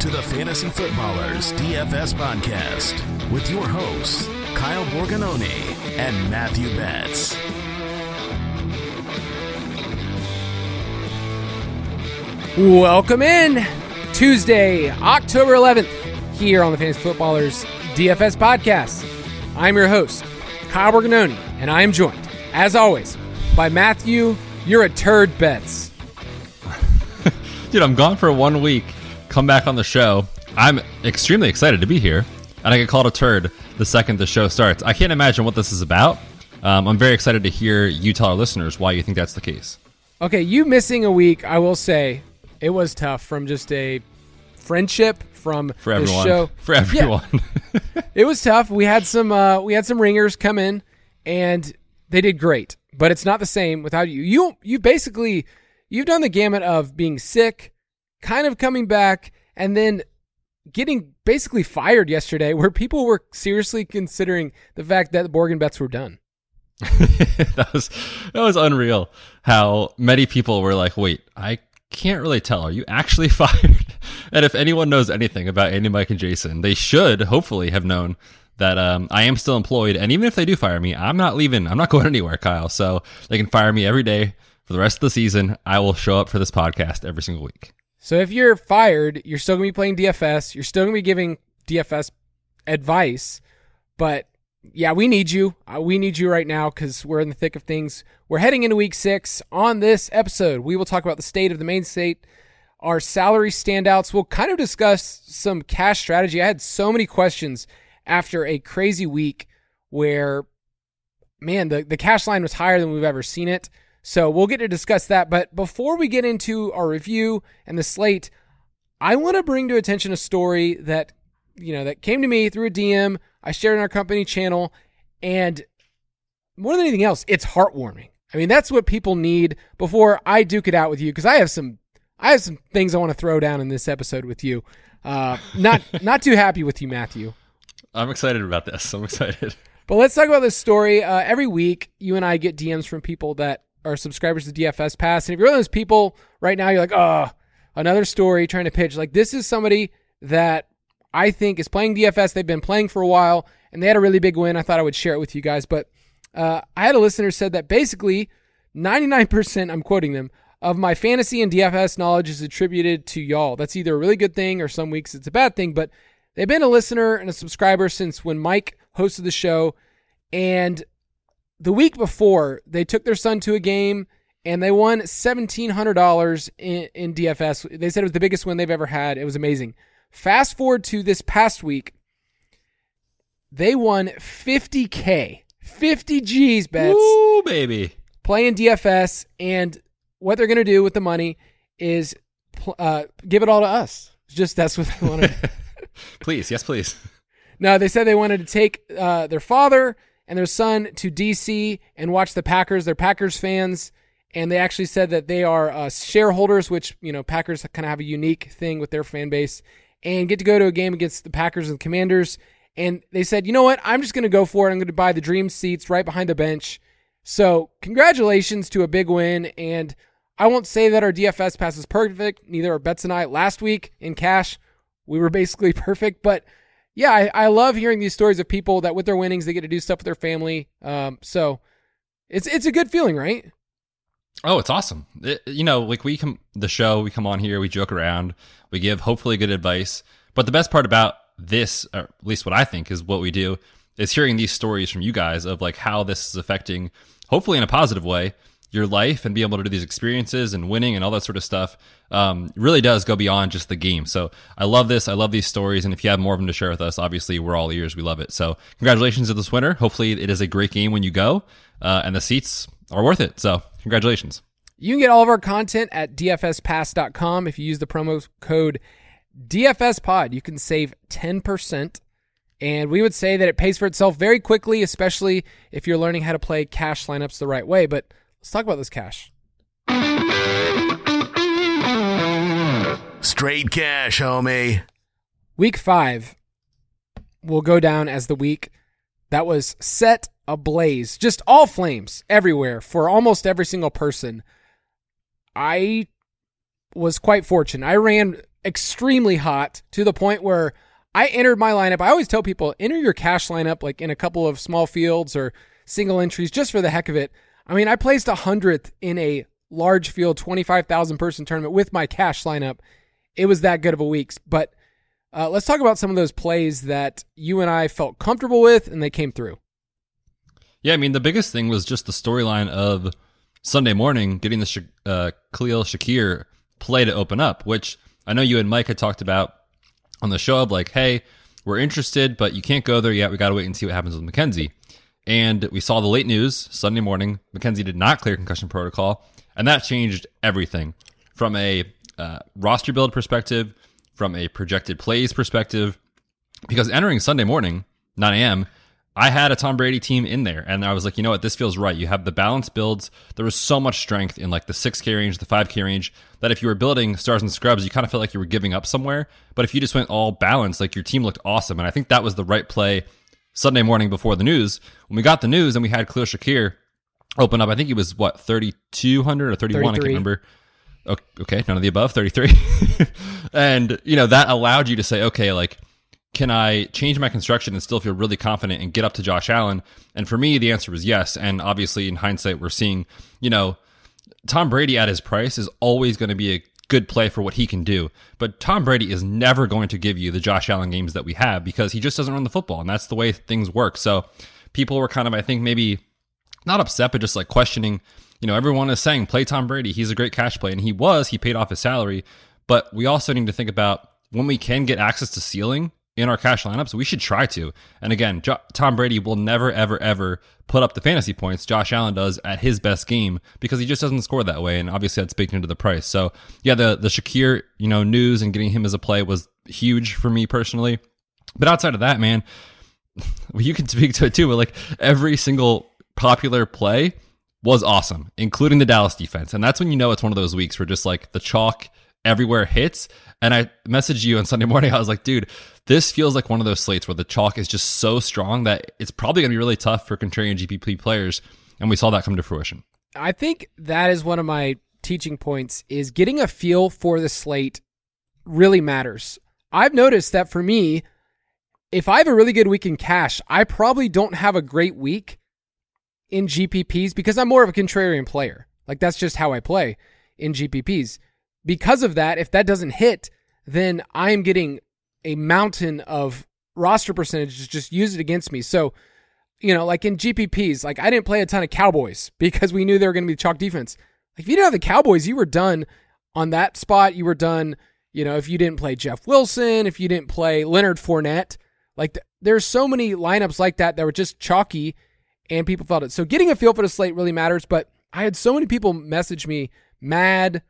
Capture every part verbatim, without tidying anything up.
to the Fantasy Footballers D F S Podcast with your hosts, Kyle Borgononi and Matthew Betts. Welcome in, Tuesday, October eleventh, here on the Fantasy Footballers D F S Podcast. I'm your host, Kyle Borgononi, and I am joined, as always, by Matthew, you're a turd Betts. Dude, I'm gone for one week. Come back on the show. I'm extremely excited to be here, and I get called a turd the second the show starts. I can't imagine what this is about. Um, I'm very excited to hear you tell our listeners why you think that's the case. Okay, you missing a week, I will say, it was tough from just a friendship from for the everyone. show. For everyone. Yeah. It was tough. We had some uh, we had some ringers come in, and they did great. But it's not the same without you. You you basically you've done the gamut of being sick, kind of coming back, and then getting basically fired yesterday, where people were seriously considering the fact that the Borg and Bets were done. that was that was unreal. How many people were like, "Wait, I can't really tell. Are you actually fired?" And if anyone knows anything about Andy, Mike, and Jason, they should hopefully have known that um, I am still employed. And even if they do fire me, I'm not leaving. I'm not going anywhere, Kyle. So they can fire me every day for the rest of the season. I will show up for this podcast every single week. So if you're fired, you're still going to be playing D F S. You're still going to be giving D F S advice. But yeah, we need you. Uh, we need you right now because we're in the thick of things. We're heading into week six. On this episode, we will talk about the state of the main state, our salary standouts. We'll kind of discuss some cash strategy. I had so many questions after a crazy week where, man, the, the cash line was higher than we've ever seen it. So we'll get to discuss that. But before we get into our review and the slate, I want to bring to attention a story that, you know, that came to me through a D M. I shared in our company channel, and more than anything else, it's heartwarming. I mean, that's what people need before I duke it out with you, because I have some, I have some things I want to throw down in this episode with you. Uh, not, not too happy with you, Matthew. I'm excited about this. I'm excited. But let's talk about this story. Uh, every week, you and I get D Ms from people that are subscribers to D F S Pass, and if you're one of those people right now, you're like, oh, another story trying to pitch. Like, this is somebody that I think is playing D F S. They've been playing for a while, and they had a really big win. I thought I would share it with you guys. But uh, I had a listener said that basically ninety-nine percent, I'm quoting them, of my fantasy and D F S knowledge is attributed to y'all. That's either a really good thing or some weeks it's a bad thing. But they've been a listener and a subscriber since when Mike hosted the show. And the week before, they took their son to a game, and they won seventeen hundred dollars in, in D F S. They said it was the biggest win they've ever had. It was amazing. Fast forward to this past week, they won fifty K, fifty G's, Bets. Ooh, baby. Playing D F S, and what they're going to do with the money is uh, give it all to us. Just that's what they wanted. Please, yes, please. No, they said they wanted to take uh, their father and their son to D C and watch the Packers. They're Packers fans, and they actually said that they are uh, shareholders, which, you know, Packers kind of have a unique thing with their fan base, and get to go to a game against the Packers and Commanders. And they said, you know what, I'm just going to go for it. I'm going to buy the dream seats right behind the bench. So congratulations to a big win. And I won't say that our D F S pass is perfect. Neither are Betts and I. Last week in cash, we were basically perfect. But yeah, I, I love hearing these stories of people that with their winnings, they get to do stuff with their family. Um, so it's it's a good feeling, right? Oh, it's awesome. It, you know, like we come, the show, we come on here, we joke around, we give hopefully good advice. But the best part about this, or at least what I think is what we do, is hearing these stories from you guys of like how this is affecting, hopefully in a positive way, your life, and be able to do these experiences and winning and all that sort of stuff. Um, really does go beyond just the game. So I love this. I love these stories. And if you have more of them to share with us, obviously we're all ears. We love it. So congratulations to this winner. Hopefully it is a great game when you go, uh, and the seats are worth it. So congratulations. You can get all of our content at D F S pass dot com. If you use the promo code D F S pod, you can save ten percent. And we would say that it pays for itself very quickly, especially if you're learning how to play cash lineups the right way. But let's talk about this cash. Straight cash, homie. Week five will go down as the week that was set ablaze. Just all flames everywhere for almost every single person. I was quite fortunate. I ran extremely hot to the point where I entered my lineup. I always tell people, enter your cash lineup like in a couple of small fields or single entries just for the heck of it. I mean, I placed a hundredth in a large field, twenty-five thousand person tournament with my cash lineup. It was that good of a week. But uh, let's talk about some of those plays that you and I felt comfortable with and they came through. Yeah, I mean, the biggest thing was just the storyline of Sunday morning, getting the Sha- uh, Khalil Shakir play to open up, which I know you and Mike had talked about on the show of like, hey, we're interested, but you can't go there yet. We got to wait and see what happens with McKenzie. And we saw the late news Sunday morning. McKenzie did not clear concussion protocol, and that changed everything from a uh, roster build perspective, from a projected plays perspective, because entering Sunday morning, nine a.m., I had a Tom Brady team in there, and I was like, you know what, this feels right. You have the balanced builds. There was so much strength in like the six K range, the five K range, that if you were building stars and scrubs, you kind of felt like you were giving up somewhere. But if you just went all balanced, like your team looked awesome. And I think that was the right play Sunday morning before the news. When we got the news and we had Khalil Shakir open up, I think he was, what, thirty-two hundred or thirty-one? thirty-three. I can't remember. Okay, none of the above, thirty-three. And, you know, that allowed you to say, okay, like, can I change my construction and still feel really confident and get up to Josh Allen? And for me, the answer was yes. And obviously, in hindsight, we're seeing, you know, Tom Brady at his price is always going to be a good play for what he can do. But Tom Brady is never going to give you the Josh Allen games that we have because he just doesn't run the football. And that's the way things work. So people were kind of, I think, maybe not upset, but just like questioning, you know, everyone is saying, play Tom Brady. He's a great cash play. And he was, he paid off his salary. But we also need to think about when we can get access to ceiling in our cash lineups, we should try to. And again, jo- Tom Brady will never, ever, ever put up the fantasy points Josh Allen does at his best game because he just doesn't score that way. And obviously that's baked into the price. So yeah, the, the Shakir, you know, news and getting him as a play was huge for me personally. But outside of that, man, well, you can speak to it too, but like every single popular play was awesome, including the Dallas defense. And that's when you know it's one of those weeks where just like the chalk everywhere hits. And I messaged you on Sunday morning. I was like, dude, this feels like one of those slates where the chalk is just so strong that it's probably going to be really tough for contrarian G P P players. And we saw that come to fruition. I think that is one of my teaching points is getting a feel for the slate really matters. I've noticed that for me, if I have a really good week in cash, I probably don't have a great week in G P Ps because I'm more of a contrarian player. Like that's just how I play in G P Ps. Because of that, if that doesn't hit, then I am getting a mountain of roster percentages just use it against me. So, you know, like in G P Ps, like I didn't play a ton of Cowboys because we knew they were going to be chalk defense. Like if you didn't have the Cowboys, you were done on that spot. You were done, you know, if you didn't play Jeff Wilson, if you didn't play Leonard Fournette. Like th- there's so many lineups like that that were just chalky and people felt it. So getting a feel for the slate really matters. But I had so many people message me mad.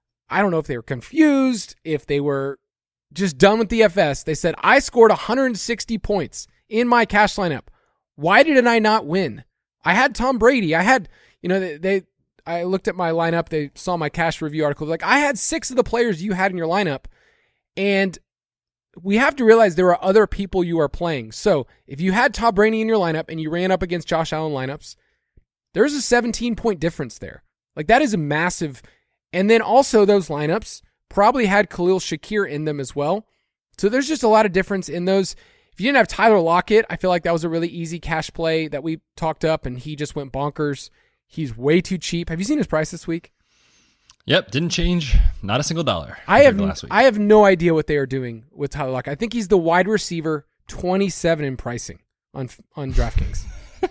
I don't know if they were confused, if they were just done with D F S. They said, I scored one hundred sixty points in my cash lineup. Why did I not win? I had Tom Brady. I had, you know, they, they I looked at my lineup. They saw my cash review article. Like, I had six of the players you had in your lineup. And we have to realize there are other people you are playing. So if you had Tom Brady in your lineup and you ran up against Josh Allen lineups, there's a seventeen-point difference there. Like, that is a massive. And then also those lineups probably had Khalil Shakir in them as well. So there's just a lot of difference in those. If you didn't have Tyler Lockett, I feel like that was a really easy cash play that we talked up and he just went bonkers. He's way too cheap. Have you seen his price this week? Yep, didn't change. Not a single dollar. I have last week. I have no idea what they are doing with Tyler Lockett. I think he's the wide receiver twenty-seven in pricing on on DraftKings.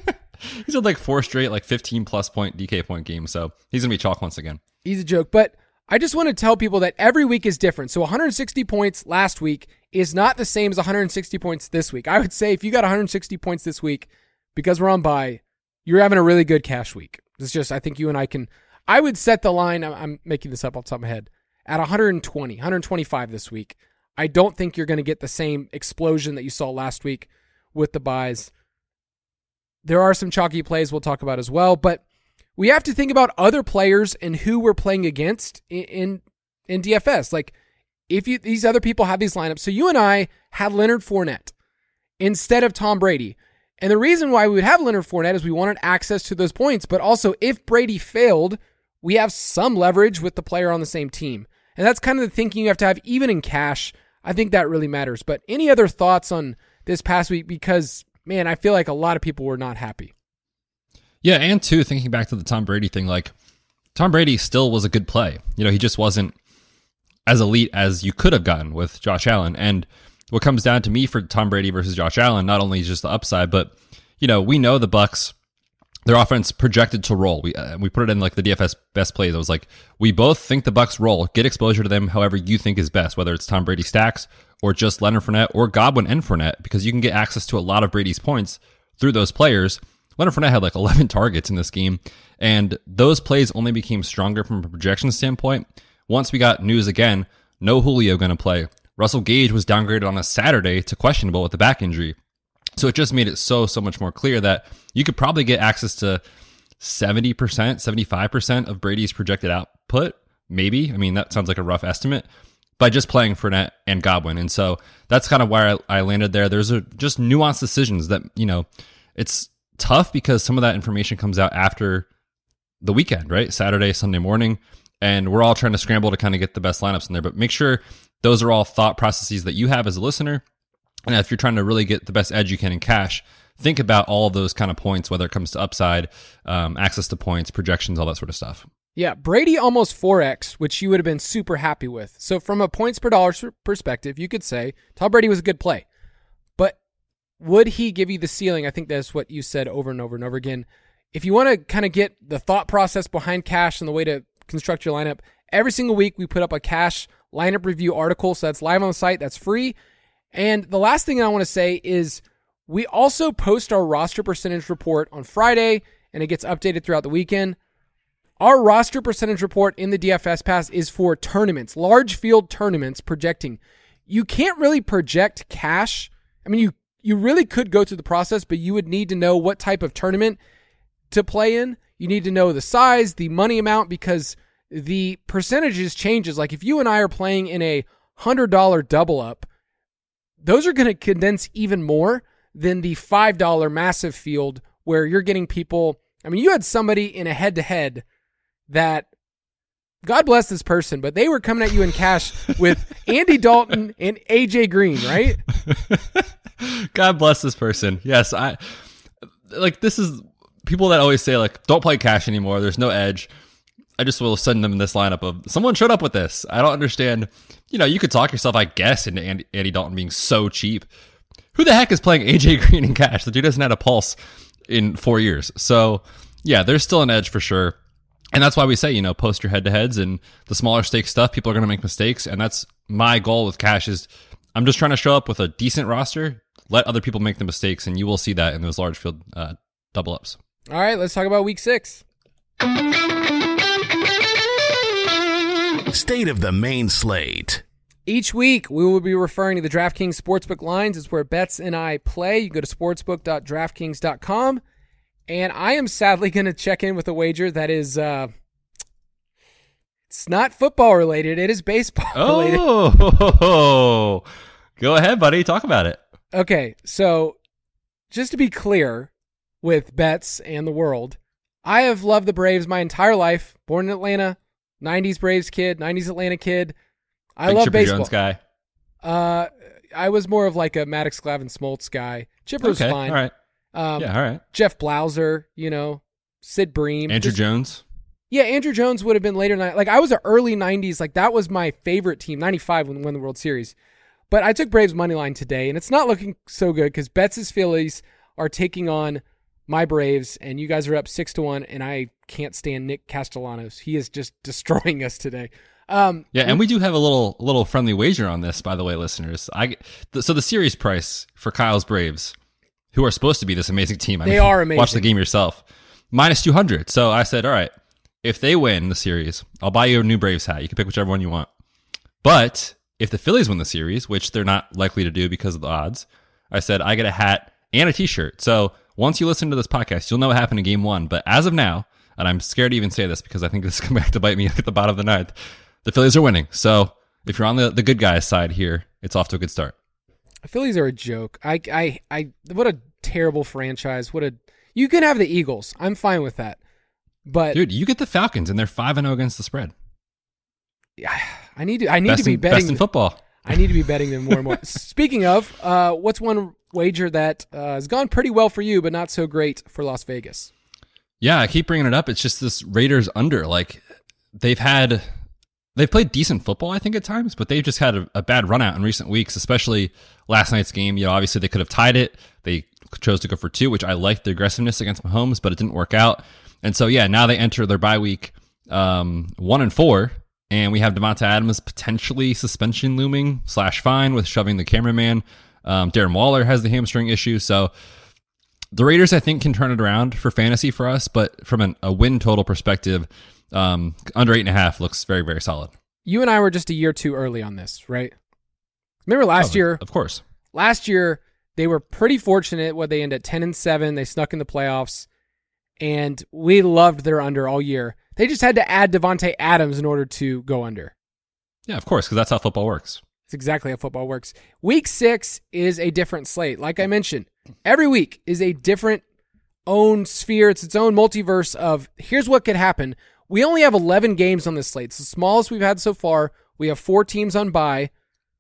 He's had like four straight, like fifteen plus point D K point games. So he's going to be chalk once again. He's a joke. But I just want to tell people that every week is different. So one hundred sixty points last week is not the same as one hundred sixty points this week. I would say if you got one hundred sixty points this week, because we're on bye, you're having a really good cash week. It's just, I think you and I can, I would set the line, I'm, I'm making this up off the top of my head, at one hundred twenty, one hundred twenty-five this week. I don't think you're going to get the same explosion that you saw last week with the buys. There are some chalky plays we'll talk about as well, but we have to think about other players and who we're playing against in in, in D F S. Like, if you these other people have these lineups, so you and I had Leonard Fournette instead of Tom Brady. And the reason why we would have Leonard Fournette is we wanted access to those points, but also if Brady failed, we have some leverage with the player on the same team. And that's kind of the thinking you have to have, even in cash. I think that really matters. But any other thoughts on this past week? Because, man, I feel like a lot of people were not happy. Yeah, and too, thinking back to the Tom Brady thing, like, Tom Brady still was a good play. You know, he just wasn't as elite as you could have gotten with Josh Allen. And what comes down to me for Tom Brady versus Josh Allen, not only just the upside, but, you know, we know the Bucs, their offense projected to roll. We uh, we put it in like the D F S best plays. It was like, we both think the Bucs roll. Get exposure to them however you think is best, whether it's Tom Brady stacks or just Leonard Fournette or Godwin and Fournette, because you can get access to a lot of Brady's points through those players. Leonard Fournette had like eleven targets in this game, and those plays only became stronger from a projection standpoint once we got news again, no Julio going to play. Russell Gage was downgraded on a Saturday to questionable with the back injury. So it just made it so, so much more clear that you could probably get access to seventy percent, seventy-five percent of Brady's projected output, maybe. I mean, that sounds like a rough estimate, by just playing Fournette and Godwin. And so that's kind of where I, I landed there. There's a, just nuanced decisions that, you know, it's tough because some of that information comes out after the weekend, right? Saturday, Sunday morning, and we're all trying to scramble to kind of get the best lineups in there. But make sure those are all thought processes that you have as a listener. And if you're trying to really get the best edge you can in cash, think about all of those kind of points, whether it comes to upside, um, access to points, projections, all that sort of stuff. Yeah, Brady almost four X, which you would have been super happy with. So from a points per dollar perspective, you could say Tom Brady was a good play. But would he give you the ceiling? I think that's what you said over and over and over again. If you want to kind of get the thought process behind cash and the way to construct your lineup, every single week we put up a cash lineup review article. So that's live on the site. That's free. And the last thing I want to say is we also post our roster percentage report on Friday, and it gets updated throughout the weekend. Our roster percentage report in the D F S Pass is for tournaments, large field tournaments projecting. You can't really project cash. I mean, you You really could go through the process, but you would need to know what type of tournament to play in. You need to know the size, the money amount, because the percentages changes. Like if you and I are playing in a one hundred dollars double up, those are going to condense even more than the five dollars massive field where you're getting people. I mean, you had somebody in a head-to-head that, God bless this person, but they were coming at you in cash with Andy Dalton and A J Green, right? God bless this person. Yes, I like this is people that always say like don't play cash anymore. There's no edge. I just will send them this lineup of someone showed up with this. I don't understand. You know, you could talk yourself, I guess, into Andy, Andy Dalton being so cheap. Who the heck is playing A J Green in cash? The dude hasn't had a pulse in four years. So yeah, there's still an edge for sure. And that's why we say, you know, post your head-to-heads and the smaller stake stuff. People are going to make mistakes. And that's my goal with cash is I'm just trying to show up with a decent roster, let other people make the mistakes, and you will see that in those large field uh, double-ups. All right, let's talk about week six. State of the main slate. Each week, we will be referring to the DraftKings Sportsbook lines. It's where Betts and I play. You can go to sportsbook dot draftkings dot com. And I am sadly going to check in with a wager that is, uh, it's not football related. It is baseball related. Oh, go ahead, buddy. Talk about it. Okay, so just to be clear with Betts and the world, I have loved the Braves my entire life. Born in Atlanta, nineties Braves kid, nineties Atlanta kid. I Big love Chipper baseball. Jones guy. Uh, I was more of like a Maddox Glavine Smoltz guy. Chipper was Okay, fine. all right. Um, yeah, all right. Jeff Blauser, you know, Sid Bream. Andrew just, Jones. Yeah, Andrew Jones would have been later. Like, I was an early nineties. Like, that was my favorite team, ninety-five when we won the World Series. But I took Braves money line today, and it's not looking so good because Betts' Phillies are taking on my Braves, and you guys are up six to one, and I can't stand Nick Castellanos. He is just destroying us today. Um, yeah, and we do have a little little friendly wager on this, by the way, listeners. I th- so the series price for Kyle's Braves, who are supposed to be this amazing team. I They mean, are amazing. Watch the game yourself. Minus two hundred. So I said, all right, if they win the series, I'll buy you a new Braves hat. You can pick whichever one you want. But if the Phillies win the series, which they're not likely to do because of the odds, I said I get a hat and a t-shirt. So once you listen to this podcast, you'll know what happened in game one. But as of now, and I'm scared to even say this because I think this is coming back to bite me at the bottom of the ninth, the Phillies are winning. So if you're on the, the good guys side here, it's off to a good start. Phillies are a joke. I, I, I, what a terrible franchise. What a, you can have the Eagles. I'm fine with that. But dude, you get the Falcons and they're five and oh against the spread. I need to. I need best to be in, betting best in football. I need to be betting them more and more. Speaking of, uh, what's one wager that uh, has gone pretty well for you, but not so great for Las Vegas? Yeah, I keep bringing it up. It's just this Raiders under. Like they've had, they've played decent football, I think, at times, but they've just had a, a bad run out in recent weeks, especially last night's game. You know, obviously they could have tied it. They chose to go for two, which I liked the aggressiveness against Mahomes, but it didn't work out. And so, yeah, now they enter their bye week um, one and four. And we have Devonta Adams potentially suspension looming slash fine with shoving the cameraman. Um, Darren Waller has the hamstring issue. So the Raiders, I think, can turn it around for fantasy for us. But from an, a win total perspective, um, under eight and a half looks very, very solid. You and I were just a year too early on this, right? Remember last oh, year? Of course. Last year, they were pretty fortunate when they ended at ten and seven. They snuck in the playoffs. And we loved their under all year. They just had to add Devontae Adams in order to go under. Yeah, of course, because that's how football works. It's exactly how football works. Week six is a different slate. Like I mentioned, every week is a different own sphere. It's its own multiverse of here's what could happen. We only have eleven games on this slate. It's the smallest we've had so far. We have four teams on bye.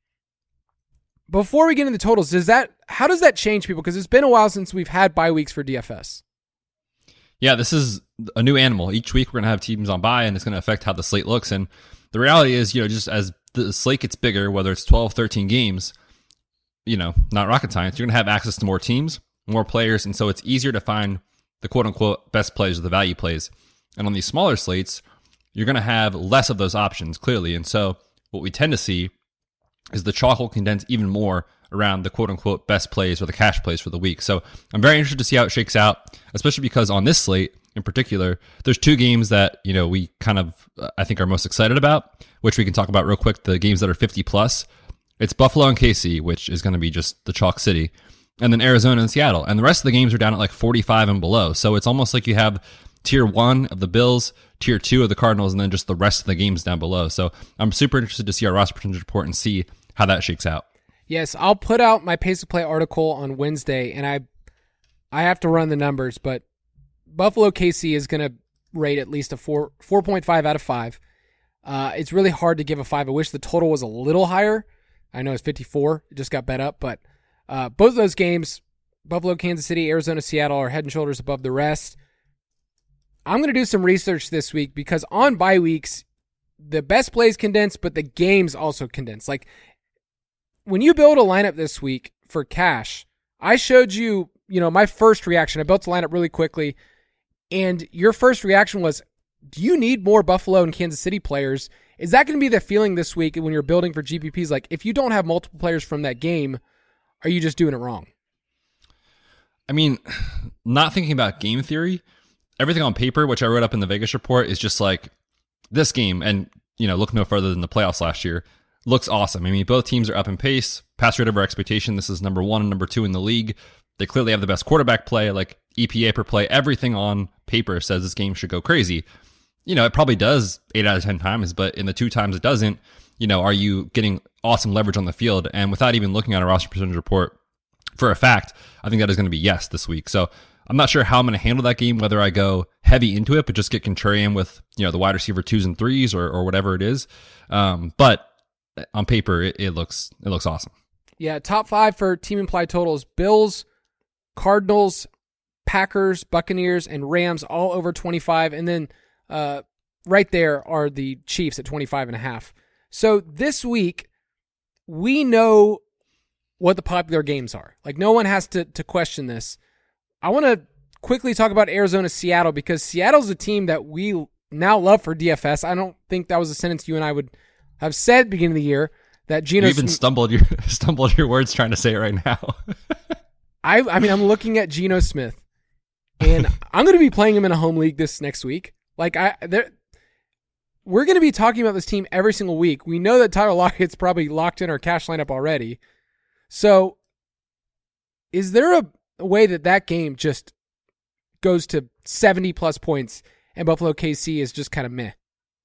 Before we get into the totals, does that how does that change people? Because it's been a while since we've had bye weeks for D F S. Yeah, this is a new animal. Each week we're going to have teams on bye, and it's going to affect how the slate looks. And the reality is, you know, just as the slate gets bigger, whether it's twelve, thirteen games, you know, not rocket science, you're going to have access to more teams, more players, and so it's easier to find the quote-unquote best plays or the value plays. And on these smaller slates, you're going to have less of those options, clearly. And so what we tend to see is the chalk will condense even more around the quote-unquote best plays or the cash plays for the week. So I'm very interested to see how it shakes out, especially because on this slate in particular, there's two games that, you know, we kind of, uh, I think, are most excited about, which we can talk about real quick, the games that are fifty plus. It's Buffalo and K C, which is going to be just the chalk city, and then Arizona and Seattle. And the rest of the games are down at like forty-five and below. So it's almost like you have tier one of the Bills, tier two of the Cardinals, and then just the rest of the games down below. So I'm super interested to see our roster percentage report and see how that shakes out. Yes, I'll put out my Pace of Play article on Wednesday, and I I have to run the numbers, but Buffalo K C is going to rate at least a four, four point five out of five. Uh, it's really hard to give a five. I wish the total was a little higher. I know it's fifty-four. It just got bet up, but uh, both of those games, Buffalo, Kansas City, Arizona, Seattle, are head and shoulders above the rest. I'm going to do some research this week because on bye weeks, the best plays condense, but the games also condense. Like, when you build a lineup this week for cash, I showed you, you know, my first reaction. I built the lineup really quickly, and your first reaction was, do you need more Buffalo and Kansas City players? Is that going to be the feeling this week when you're building for G P Ps? Like, if you don't have multiple players from that game, are you just doing it wrong? I mean, not thinking about game theory, everything on paper, which I wrote up in the Vegas report, is just like this game, and, you know, look no further than the playoffs last year, looks awesome. I mean, both teams are up in pace, pass rate over expectation. This is number one and number two in the league. They clearly have the best quarterback play, like E P A per play. Everything on paper says this game should go crazy. You know, it probably does eight out of ten times, but in the two times it doesn't, you know, are you getting awesome leverage on the field? And without even looking at a roster percentage report, for a fact, I think that is going to be yes this week. So I'm not sure how I'm going to handle that game, whether I go heavy into it, but just get contrarian with, you know, the wide receiver twos and threes or, or whatever it is. Um, but on paper, it, it looks it looks awesome. Yeah, top five for team implied totals: Bills, Cardinals, Packers, Buccaneers, and Rams, all over twenty-five. And then uh, right there are the Chiefs at twenty-five and a half. So this week, we know what the popular games are. Like, no one has to, to question this. I want to quickly talk about Arizona, Seattle, because Seattle's a team that we now love for D F S. I don't think that was a sentence you and I would have said at the beginning of the year. That Geno you even Sm- stumbled your stumbled your words trying to say it right now. I I mean, I'm looking at Geno Smith, and I'm going to be playing him in a home league this next week. Like, I there, we're going to be talking about this team every single week. We know that Tyler Lockett's probably locked in our cash lineup already. So, is there a, a way that that game just goes to seventy plus points and Buffalo K C is just kind of meh?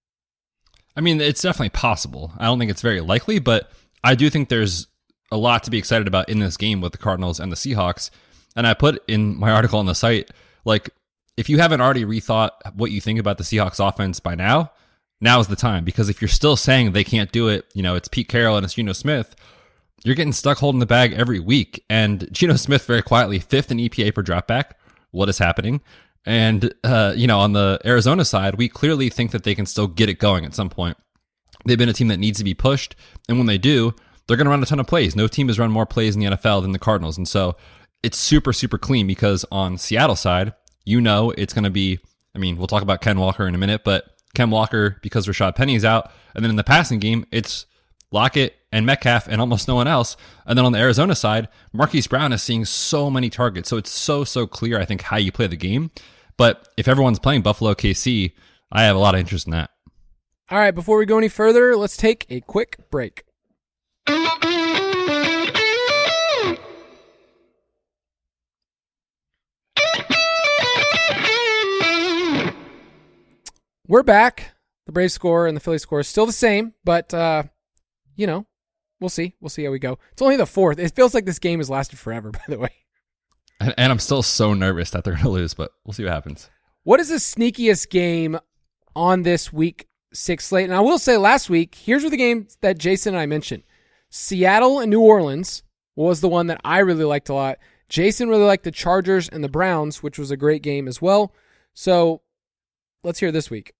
I mean, it's definitely possible. I don't think it's very likely, but I do think there's a lot to be excited about in this game with the Cardinals and the Seahawks. And I put in my article on the site, like, if you haven't already rethought what you think about the Seahawks offense by now, now is the time. Because if you're still saying they can't do it, you know, it's Pete Carroll and it's Geno Smith, you're getting stuck holding the bag every week. And Geno Smith very quietly, fifth in E P A per dropback. What is happening? And, uh, you know, on the Arizona side, we clearly think that they can still get it going at some point. They've been a team that needs to be pushed. And when they do, they're going to run a ton of plays. No team has run more plays in the N F L than the Cardinals. And so it's super, super clean because on Seattle side, you know, it's going to be, I mean, we'll talk about Ken Walker in a minute, but Ken Walker, because Rashad Penny's out. And then in the passing game, it's Lockett and Metcalf and almost no one else. And then on the Arizona side, Marquise Brown is seeing so many targets. So it's so, so clear, I think, how you play the game. But if everyone's playing Buffalo K C, I have a lot of interest in that. All right, before we go any further, let's take a quick break. We're back. The Braves score and the Phillies score is still the same, but, uh, you know, we'll see. We'll see how we go. It's only the fourth. It feels like this game has lasted forever, by the way. And, and I'm still so nervous that they're going to lose, but we'll see what happens. What is the sneakiest game on this week six slate? And I will say last week, here's where the games that Jason and I mentioned. Seattle and New Orleans was the one that I really liked a lot. Jason really liked the Chargers and the Browns, which was a great game as well. So let's hear this week.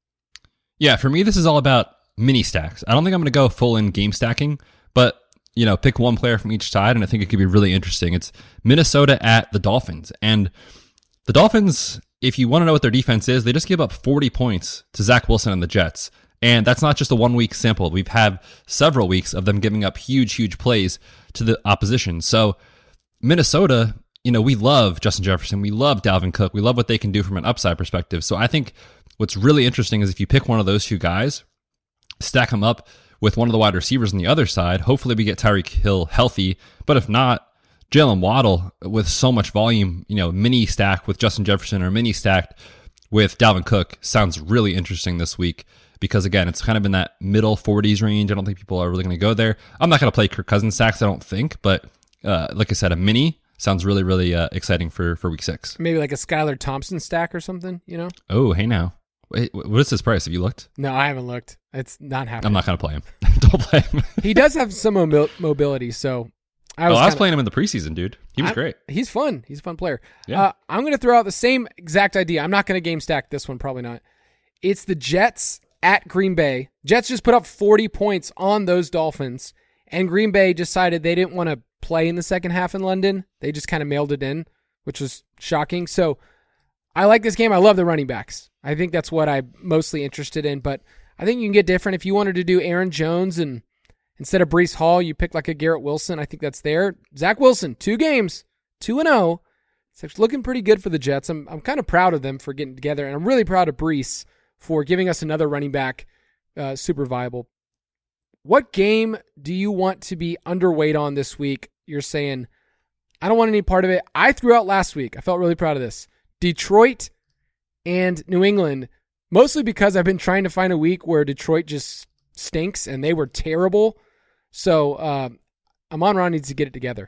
Yeah, for me, this is all about mini stacks. I don't think I'm going to go full in game stacking, but you know, pick one player from each side, and I think it could be really interesting. It's Minnesota at the Dolphins, and the Dolphins, if you want to know what their defense is, they just give up forty points to Zach Wilson and the Jets, and that's not just a one-week sample. We've had several weeks of them giving up huge, huge plays to the opposition. So Minnesota, you know, we love Justin Jefferson, we love Dalvin Cook, we love what they can do from an upside perspective. So I think what's really interesting is if you pick one of those two guys, stack them up with one of the wide receivers on the other side, hopefully we get Tyreek Hill healthy. But if not, Jalen Waddle with so much volume, you know, mini stack with Justin Jefferson or mini stacked with Dalvin Cook sounds really interesting this week because, again, it's kind of in that middle forties range. I don't think people are really going to go there. I'm not going to play Kirk Cousins stacks, I don't think. But uh, like I said, a mini sounds really, really uh, exciting for, for week six. Maybe like a Skylar Thompson stack or something, you know? Oh, hey now. Wait, what is his price? Have you looked? No, I haven't looked. It's not happening. I'm not going to play him. Don't play him. He does have some mobil- mobility, so I was, oh, I was kinda, playing him in the preseason, dude. He was I'm, great. He's fun. He's a fun player. Yeah. Uh, I'm going to throw out the same exact idea. I'm not going to game stack this one, probably not. It's the Jets at Green Bay. Jets just put up forty points on those Dolphins, and Green Bay decided they didn't want to play in the second half in London. They just kind of mailed it in, which was shocking. So I like this game. I love the running backs. I think that's what I'm mostly interested in, but I think you can get different. If you wanted to do Aaron Jones and instead of Breece Hall, you pick like a Garrett Wilson, I think that's there. Zach Wilson, two games, two and oh. It's looking pretty good for the Jets. I'm I'm kind of proud of them for getting together, and I'm really proud of Breece for giving us another running back uh, super viable. What game do you want to be underweight on this week? You're saying, I don't want any part of it. I threw out last week. I felt really proud of this. Detroit and New England, mostly because I've been trying to find a week where Detroit just stinks and they were terrible. So uh, Amon-Ra needs to get it together.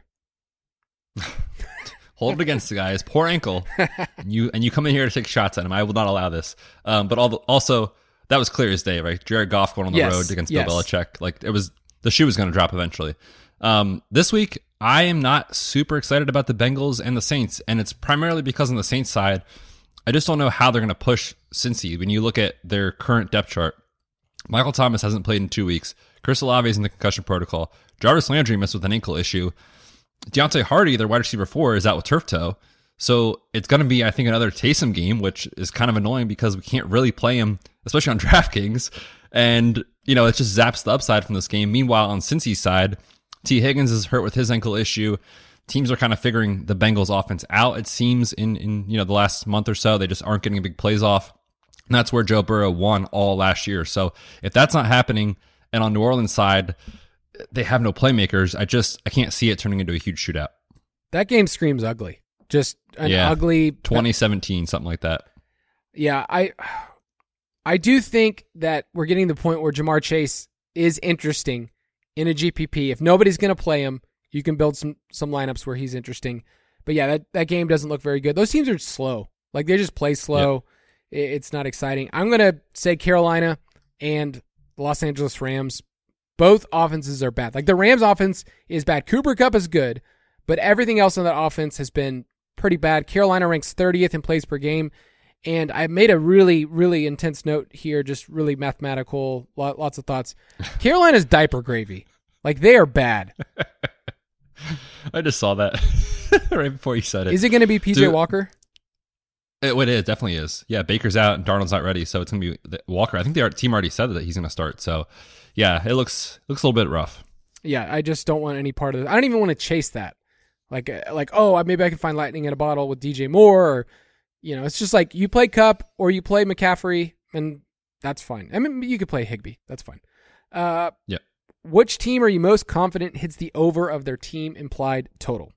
Hold it against the guy. His poor ankle. and you and you come in here to take shots at him. I will not allow this. Um, but all the, also, that was clear as day, right? Jared Goff going on the yes, road against yes. Bill Belichick. Like it was, the shoe was going to drop eventually. Um, this week, I am not super excited about the Bengals and the Saints, and it's primarily because on the Saints side, I just don't know how they're going to push Cincy. When you look at their current depth chart, Michael Thomas hasn't played in two weeks. Chris Olave is in the concussion protocol. Jarvis Landry missed with an ankle issue. Deontay Hardy, their wide receiver four, is out with turf toe. So it's going to be, I think, another Taysom game, which is kind of annoying because we can't really play him, especially on DraftKings. And, you know, it just zaps the upside from this game. Meanwhile, on Cincy's side, T. Higgins is hurt with his ankle issue. Teams are kind of figuring the Bengals offense out, it seems, in, in you know the last month or so. They just aren't getting big plays off. And that's where Joe Burrow won all last year. So if that's not happening, and on New Orleans side, they have no playmakers, I just I can't see it turning into a huge shootout. That game screams ugly. Just an yeah, ugly twenty seventeen, something like that. Yeah, I I do think that we're getting to the point where Jamar Chase is interesting in a G P P. If nobody's going to play him, you can build some some lineups where he's interesting. But yeah, that, that game doesn't look very good. Those teams are slow. Like, they just play slow. Yep. It's not exciting. I'm going to say Carolina and the Los Angeles Rams. Both offenses are bad. Like the Rams offense is bad. Cooper Kupp is good, but everything else on that offense has been pretty bad. Carolina ranks thirtieth in plays per game. And I made a really, really intense note here, just really mathematical, lots of thoughts. Carolina's diaper gravy. Like, they are bad. I just saw that right before you said it. Is it going to be P J Dude, Walker? It, it is, definitely is. Yeah, Baker's out and Darnold's not ready, so it's going to be Walker. I think the team already said that he's going to start. So, yeah, it looks looks a little bit rough. Yeah, I just don't want any part of it. I don't even want to chase that. Like, like oh, maybe I can find lightning in a bottle with D J Moore or, you know, it's just like you play Kupp or you play McCaffrey, and that's fine. I mean, you could play Higbee. That's fine. Uh, yeah. Which team are you most confident hits the over of their team implied total?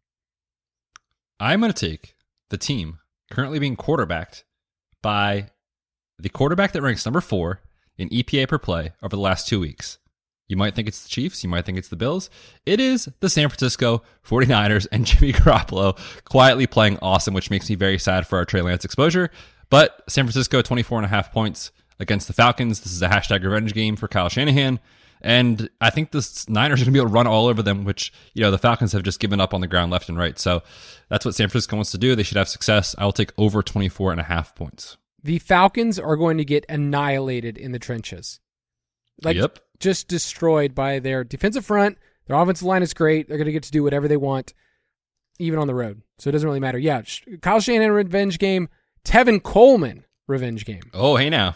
I'm going to take the team currently being quarterbacked by the quarterback that ranks number four in E P A per play over the last two weeks. You might think it's the Chiefs. You might think it's the Bills. It is the San Francisco forty-niners and Jimmy Garoppolo quietly playing awesome, which makes me very sad for our Trey Lance exposure. But San Francisco, twenty-four and a half points against the Falcons. This is a hashtag revenge game for Kyle Shanahan. And I think the Niners are going to be able to run all over them, which, you know, the Falcons have just given up on the ground left and right. So that's what San Francisco wants to do. They should have success. I will take over twenty-four and a half points. The Falcons are going to get annihilated in the trenches. Like, yep. Just destroyed by their defensive front. Their offensive line is great. They're going to get to do whatever they want, even on the road. So it doesn't really matter. Yeah, Kyle Shanahan revenge game. Tevin Coleman revenge game. Oh, hey now.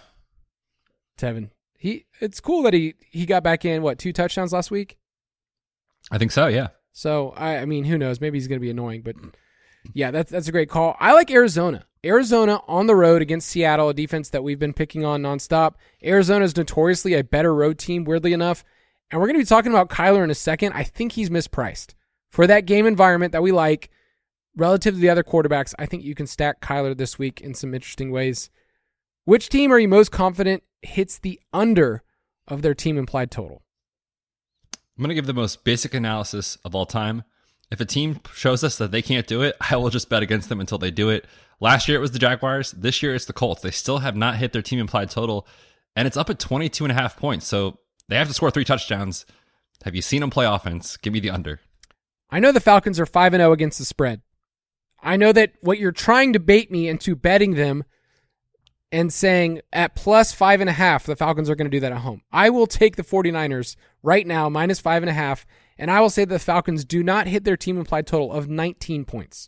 Tevin. He, it's cool that he, he got back in, what, two touchdowns last week? I think so, yeah. So, I, I mean, who knows? Maybe he's going to be annoying, but yeah, that's, that's a great call. I like Arizona. Arizona on the road against Seattle, a defense that we've been picking on nonstop. Arizona is notoriously a better road team, weirdly enough. And we're going to be talking about Kyler in a second. I think he's mispriced. For that game environment that we like, relative to the other quarterbacks, I think you can stack Kyler this week in some interesting ways. Which team are you most confident hits the under of their team implied total? I'm going to give the most basic analysis of all time. If a team shows us that they can't do it, I will just bet against them until they do it. Last year it was the Jaguars. This year it's the Colts. They still have not hit their team implied total, and it's up at twenty-two and a half points. So they have to score three touchdowns. Have you seen them play offense? Give me the under. I know the Falcons are five and oh against the spread. I know that what you're trying to bait me into betting them and saying at plus five and a half, the Falcons are going to do that at home. I will take the forty-niners right now, minus five and a half, and I will say the Falcons do not hit their team implied total of nineteen points.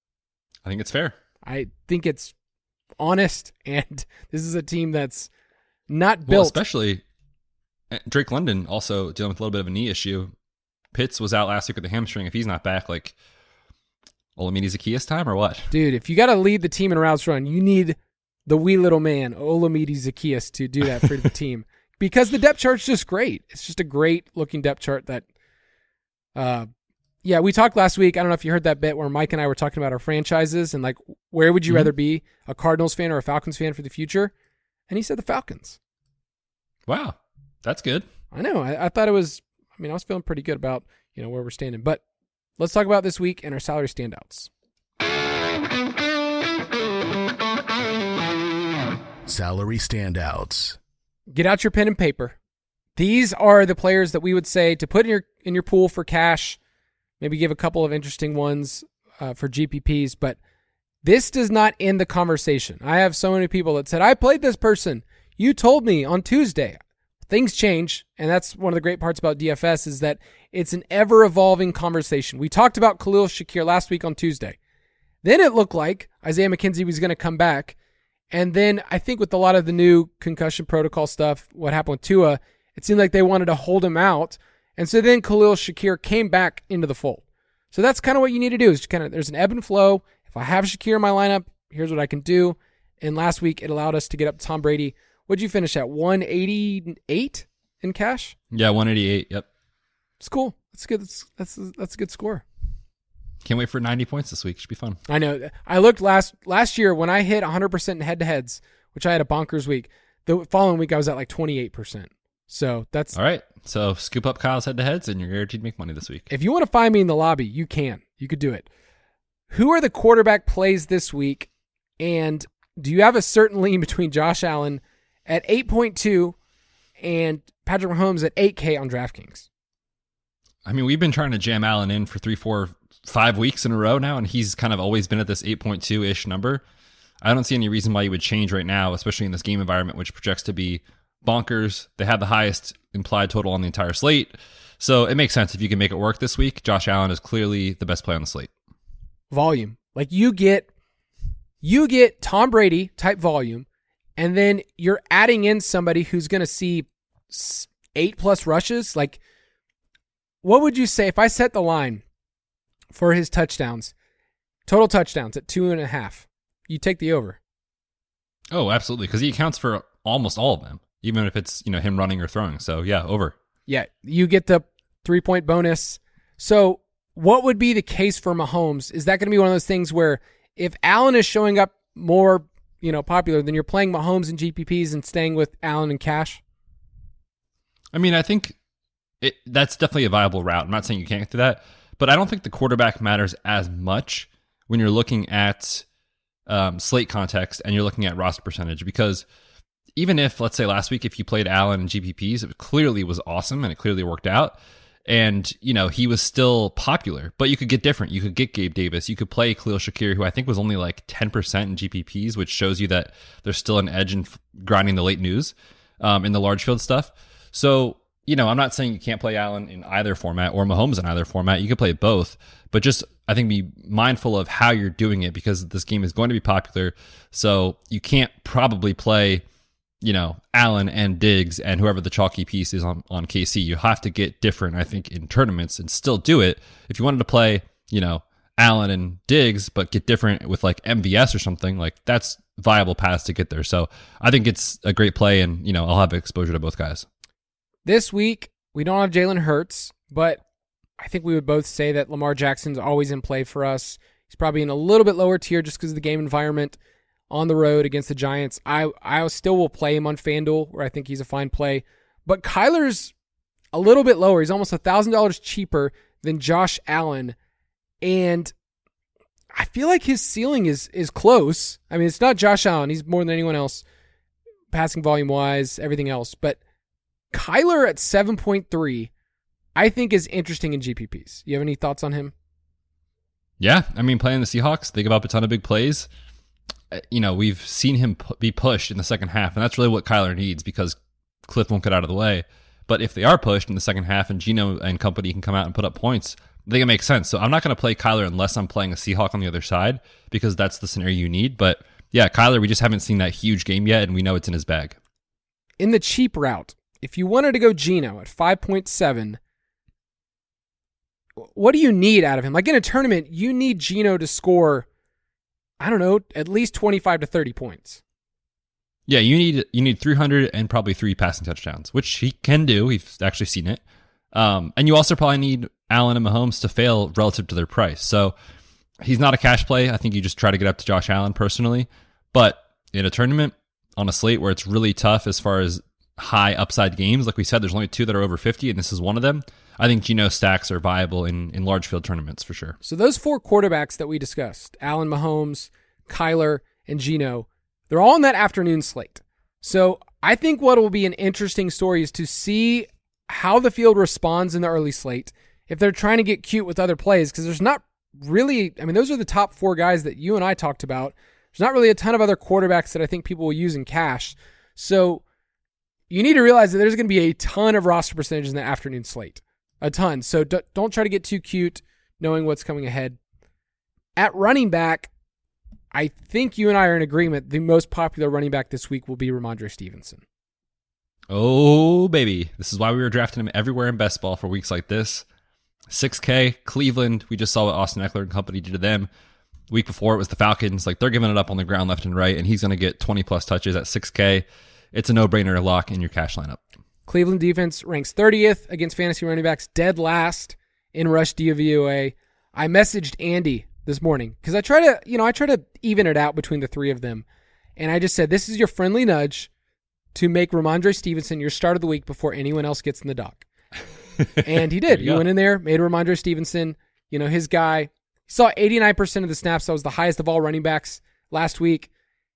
I think it's fair. I think it's honest, and this is a team that's not built. Well, especially Drake London also dealing with a little bit of a knee issue. Pitts was out last week with a hamstring. If he's not back, like Olamide Zaccheaus time or what? Dude, if you got to lead the team in routes run, you need the wee little man, Olamide Zaccheaus, to do that for the team. Because the depth chart's just great. It's just a great-looking depth chart that, uh, yeah, we talked last week. I don't know if you heard that bit where Mike and I were talking about our franchises and, like, where would you mm-hmm. rather be, a Cardinals fan or a Falcons fan for the future? And he said the Falcons. Wow, that's good. I know. I, I thought it was, I mean, I was feeling pretty good about, you know, where we're standing. But let's talk about this week and our salary standouts. Salary standouts. Get out your pen and paper. These are the players that we would say to put in your in your pool for cash. Maybe give a couple of interesting ones uh, for G P Ps, but this does not end the conversation. I have so many people that said, I played this person. You told me on Tuesday. Things change, and that's one of the great parts about D F S is that it's an ever-evolving conversation. We talked about Khalil Shakir last week on Tuesday. Then it looked like Isaiah McKenzie was going to come back. And then I think with a lot of the new concussion protocol stuff, what happened with Tua, it seemed like they wanted to hold him out. And so then Khalil Shakir came back into the fold. So that's kind of what you need to do is kind of, there's an ebb and flow. If I have Shakir in my lineup, here's what I can do. And last week it allowed us to get up to Tom Brady. What'd you finish at? one eighty-eight in cash? Yeah, one eighty-eight. Yep. It's cool. That's good. That's, that's, that's a good score. Can't wait for ninety points this week. Should be fun. I know. I looked last last year when I hit one hundred percent in head-to-heads, which I had a bonkers week. The following week I was at like twenty-eight percent. So that's... All right. So scoop up Kyle's head-to-heads and you're guaranteed to make money this week. If you want to find me in the lobby, you can. You could do it. Who are the quarterback plays this week? And do you have a certain lean between Josh Allen at eight point two and Patrick Mahomes at eight K on DraftKings. I mean, we've been trying to jam Allen in for three, four, five weeks in a row now, and he's kind of always been at this eight point two-ish number. I don't see any reason why you would change right now, especially in this game environment, which projects to be bonkers. They have the highest implied total on the entire slate. So it makes sense if you can make it work this week. Josh Allen is clearly the best play on the slate. Volume. Like you get, you get Tom Brady type volume, and then you're adding in somebody who's going to see eight plus rushes. Like, what would you say if I set the line for his touchdowns, total touchdowns at two and a half? You take the over. Oh, absolutely, because he accounts for almost all of them, even if it's, you know, him running or throwing. So yeah, over. Yeah, you get the three point bonus. So what would be the case for Mahomes? Is that going to be one of those things where if Allen is showing up more, you know, popular, then you're playing Mahomes and G P Ps and staying with Allen and cash? I mean, I think it, that's definitely a viable route. I'm not saying you can't do that, but I don't think the quarterback matters as much when you're looking at um, slate context and you're looking at roster percentage, because even if, let's say last week, if you played Allen and G P Ps, it clearly was awesome and it clearly worked out. And, you know, he was still popular, but you could get different. You could get Gabe Davis. You could play Khalil Shakir, who I think was only like ten percent in G P Ps, which shows you that there's still an edge in grinding the late news um, in the large field stuff. So, you know, I'm not saying you can't play Allen in either format or Mahomes in either format. You could play both, but just, I think, be mindful of how you're doing it, because this game is going to be popular. So you can't probably play, you know, Allen and Diggs and whoever the chalky piece is on, on K C. You have to get different, I think, in tournaments and still do it. If you wanted to play, you know, Allen and Diggs, but get different with like M V S or something, like that's viable paths to get there. So I think it's a great play, and, you know, I'll have exposure to both guys. This week, we don't have Jalen Hurts, but I think we would both say that Lamar Jackson's always in play for us. He's probably in a little bit lower tier just because of the game environment on the road against the Giants. I I still will play him on FanDuel, where I think he's a fine play. But Kyler's a little bit lower. He's almost one thousand dollars cheaper than Josh Allen. And I feel like his ceiling is is close. I mean, it's not Josh Allen. He's more than anyone else, passing volume-wise, everything else. But Kyler at seven point three, I think is interesting in G P Ps. You have any thoughts on him? Yeah, I mean, playing the Seahawks, they give up a ton of big plays. You know, we've seen him p- be pushed in the second half, and that's really what Kyler needs, because Cliff won't get out of the way. But if they are pushed in the second half and Geno and company can come out and put up points, I think it makes sense. So I'm not going to play Kyler unless I'm playing a Seahawk on the other side, because that's the scenario you need. But yeah, Kyler, we just haven't seen that huge game yet, and we know it's in his bag. In the cheap route, if you wanted to go Geno at five point seven, what do you need out of him? Like in a tournament, you need Geno to score, I don't know, at least twenty-five to thirty points. Yeah, you need you need three hundred and probably three passing touchdowns, which he can do. We've actually seen it. Um, and you also probably need Allen and Mahomes to fail relative to their price. So he's not a cash play. I think you just try to get up to Josh Allen personally. But in a tournament, on a slate where it's really tough as far as high upside games, like we said, there's only two that are over fifty, and this is one of them. I think Geno stacks are viable in, in large field tournaments for sure. So those four quarterbacks that we discussed, Allen, Mahomes, Kyler, and Geno, they're all in that afternoon slate. So I think what will be an interesting story is to see how the field responds in the early slate, if they're trying to get cute with other plays, because there's not really, I mean, those are the top four guys that you and I talked about. There's not really a ton of other quarterbacks that I think people will use in cash. So you need to realize that there's going to be a ton of roster percentages in the afternoon slate. A ton. So d- don't try to get too cute knowing what's coming ahead. At running back, I think you and I are in agreement. The most popular running back this week will be Ramondre Stevenson. Oh, baby. This is why we were drafting him everywhere in best ball for weeks like this. six K, Cleveland. We just saw what Austin Eckler and company did to them. The week before, it was the Falcons. Like, they're giving it up on the ground left and right, and he's going to get twenty-plus touches at six K. It's a no-brainer to lock in your cash lineup. Cleveland defense ranks thirtieth against fantasy running backs, dead last in rush D V O A. I messaged Andy this morning because I try to, you know, I try to even it out between the three of them. And I just said, this is your friendly nudge to make Ramondre Stevenson your start of the week before anyone else gets in the dock. And he did. He went in there, made Ramondre Stevenson, you know, his guy. He saw eighty-nine percent of the snaps. That was the highest of all running backs last week.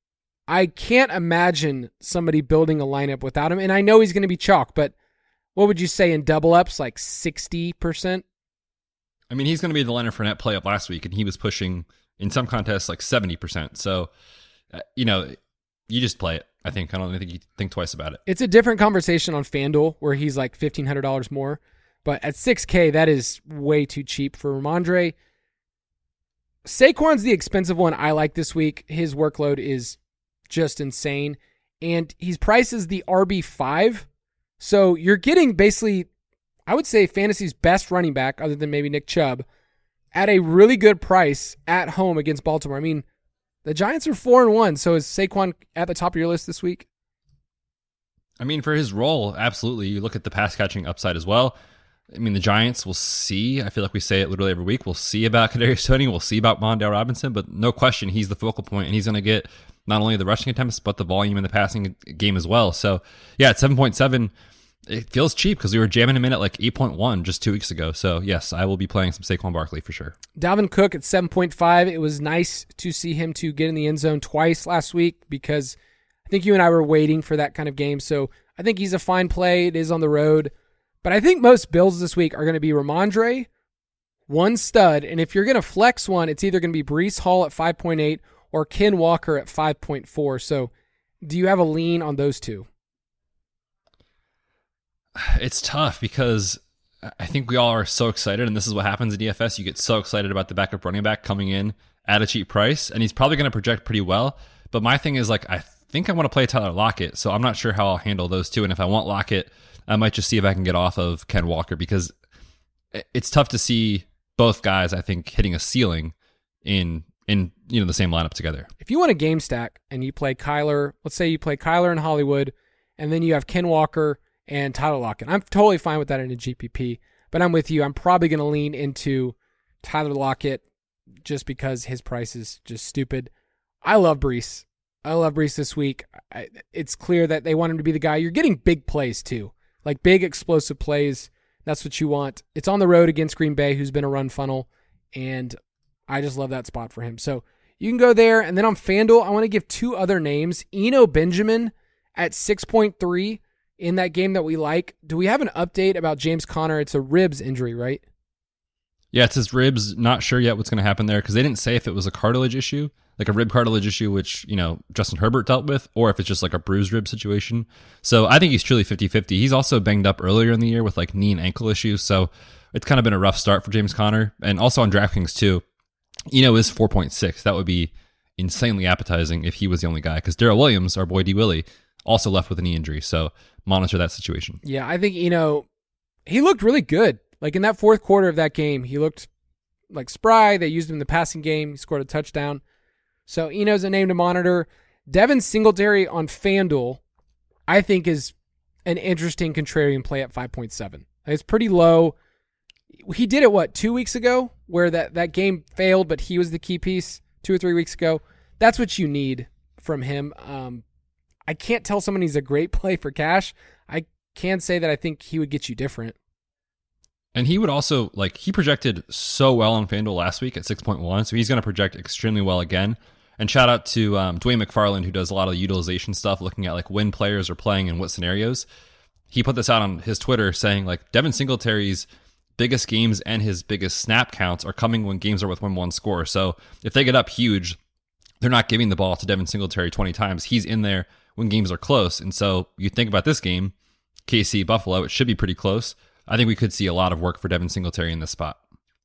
I can't imagine somebody building a lineup without him. And I know he's going to be chalk, but what would you say in double ups, like sixty percent? I mean, he's going to be the Leonard Fournette play up last week, and he was pushing in some contests like seventy percent. So, uh, you know, you just play it. I think I don't think you think twice about it. It's a different conversation on FanDuel where he's like fifteen hundred dollars more, but at six K, that is way too cheap for Ramondre. Saquon's the expensive one I like this week. His workload is just insane, and he's priced as the R B five. So you're getting basically, I would say, fantasy's best running back, other than maybe Nick Chubb, at a really good price at home against Baltimore. I mean, the Giants are four and one. So is Saquon at the top of your list this week? I mean, for his role, absolutely. You look at the pass catching upside as well. I mean, the Giants will see. I feel like we say it literally every week. We'll see about Kadarius Toney. We'll see about Mondale Robinson, but no question, he's the focal point, and he's going to get not only the rushing attempts, but the volume in the passing game as well. So, yeah, at seven point seven, it feels cheap because we were jamming him in at like eight point one just two weeks ago. So, yes, I will be playing some Saquon Barkley for sure. Dalvin Cook at seven point five. It was nice to see him to get in the end zone twice last week because I think you and I were waiting for that kind of game. So, I think he's a fine play. It is on the road. But I think most builds this week are going to be Ramondre, one stud, and if you're going to flex one, it's either going to be Breece Hall at five point eight or Ken Walker at five point four. So do you have a lean on those two? It's tough because I think we all are so excited, and this is what happens in D F S. You get so excited about the backup running back coming in at a cheap price, and he's probably going to project pretty well. But my thing is, like, I think I want to play Tyler Lockett, so I'm not sure how I'll handle those two. And if I want Lockett, I might just see if I can get off of Ken Walker because it's tough to see both guys, I think, hitting a ceiling in in you know the same lineup together. If you want a game stack and you play Kyler, let's say you play Kyler in Hollywood, and then you have Ken Walker and Tyler Lockett. I'm totally fine with that in a G P P, but I'm with you. I'm probably going to lean into Tyler Lockett just because his price is just stupid. I love Breece. I love Breece this week. I, it's clear that they want him to be the guy. You're getting big plays too. Like big explosive plays, that's what you want. It's on the road against Green Bay, who's been a run funnel, and I just love that spot for him. So you can go there, and then on FanDuel, I want to give two other names. Eno Benjamin at six point three in that game that we like. Do we have an update about James Conner? It's a ribs injury, right? Yeah, it's his ribs. Not sure yet what's going to happen there because they didn't say if it was a cartilage issue, like a rib cartilage issue, which, you know, Justin Herbert dealt with, or if it's just like a bruised rib situation. So I think he's truly fifty-fifty. He's also banged up earlier in the year with like knee and ankle issues. So it's kind of been a rough start for James Conner. And also on DraftKings too, you know, is four point six. That would be insanely appetizing if he was the only guy because Darrell Williams, our boy D. Willie, also left with a knee injury. So monitor that situation. Yeah, I think, you know, he looked really good. Like in that fourth quarter of that game, he looked like spry. They used him in the passing game. He scored a touchdown. So Eno's a name to monitor. Devin Singletary on FanDuel, I think, is an interesting contrarian play at five point seven. It's pretty low. He did it, what, two weeks ago, where that, that game failed, but he was the key piece two or three weeks ago. That's what you need from him. Um, I can't tell someone he's a great play for cash. I can say that I think he would get you different. And he would also, like, he projected so well on FanDuel last week at six point one, so he's going to project extremely well again. And shout out to um, Dwayne McFarland, who does a lot of the utilization stuff, looking at, like, when players are playing and what scenarios. He put this out on his Twitter saying, like, Devin Singletary's biggest games and his biggest snap counts are coming when games are within one score. So if they get up huge, they're not giving the ball to Devin Singletary twenty times. He's in there when games are close. And so you think about this game, K C Buffalo, it should be pretty close. I think we could see a lot of work for Devin Singletary in this spot.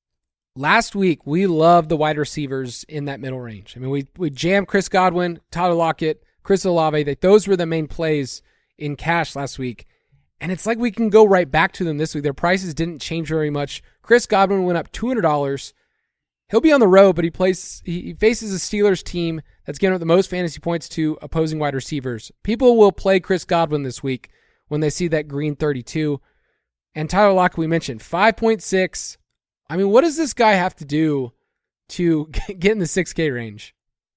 Last week, we loved the wide receivers in that middle range. I mean, we we jammed Chris Godwin, Tyler Lockett, Chris Olave. That those were the main plays in cash last week. And it's like we can go right back to them this week. Their prices didn't change very much. Chris Godwin went up two hundred dollars. He'll be on the road, but he plays. He faces a Steelers team that's giving up the most fantasy points to opposing wide receivers. People will play Chris Godwin this week when they see that green thirty-two. And Tyler Lockett, we mentioned, five point six. I mean, what does this guy have to do to get in the six K range?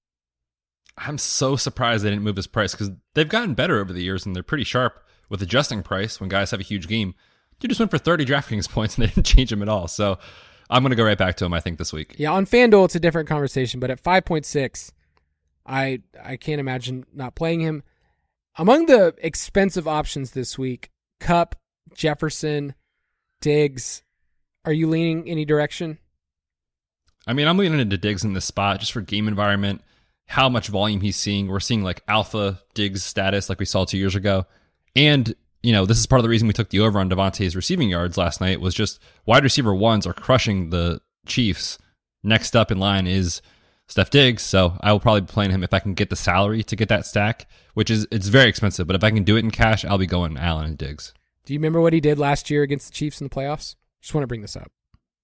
I'm so surprised they didn't move his price because they've gotten better over the years and they're pretty sharp with adjusting price when guys have a huge game. You just went for thirty DraftKings points and they didn't change him at all. So I'm going to go right back to him, I think, this week. Yeah, on FanDuel, it's a different conversation, but at five point six, I I can't imagine not playing him. Among the expensive options this week, Kupp, Jefferson, Diggs. Are you leaning any direction? I mean, I'm leaning into Diggs in this spot just for game environment, how much volume he's seeing. We're seeing like alpha Diggs status like we saw two years ago. And, you know, this is part of the reason we took the over on Devontae's receiving yards last night was just wide receiver ones are crushing the Chiefs. Next up in line is Steph Diggs, so I will probably be playing him if I can get the salary to get that stack, which is it's very expensive. But if I can do it in cash, I'll be going Allen and Diggs. Do you remember what he did last year against the Chiefs in the playoffs? Just want to bring this up.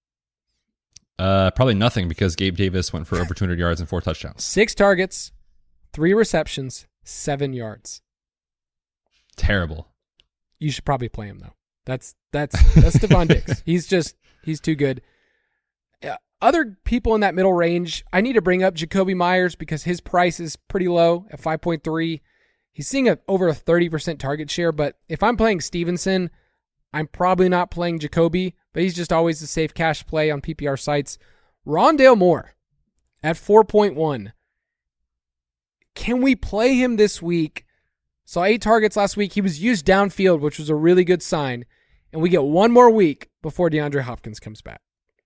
Uh, probably nothing because Gabe Davis went for over two hundred yards and four touchdowns. Six targets, three receptions, seven yards. Terrible. You should probably play him though. That's that's that's Stephon Diggs. He's just he's too good. Uh, other people in that middle range, I need to bring up Jacoby Myers because his price is pretty low at five point three. He's seeing a, over a thirty percent target share, but if I'm playing Stevenson, I'm probably not playing Jacoby, but he's just always a safe cash play on P P R sites. Rondale Moore at four point one. Can we play him this week? Saw eight targets last week. He was used downfield, which was a really good sign. And we get one more week before DeAndre Hopkins comes back.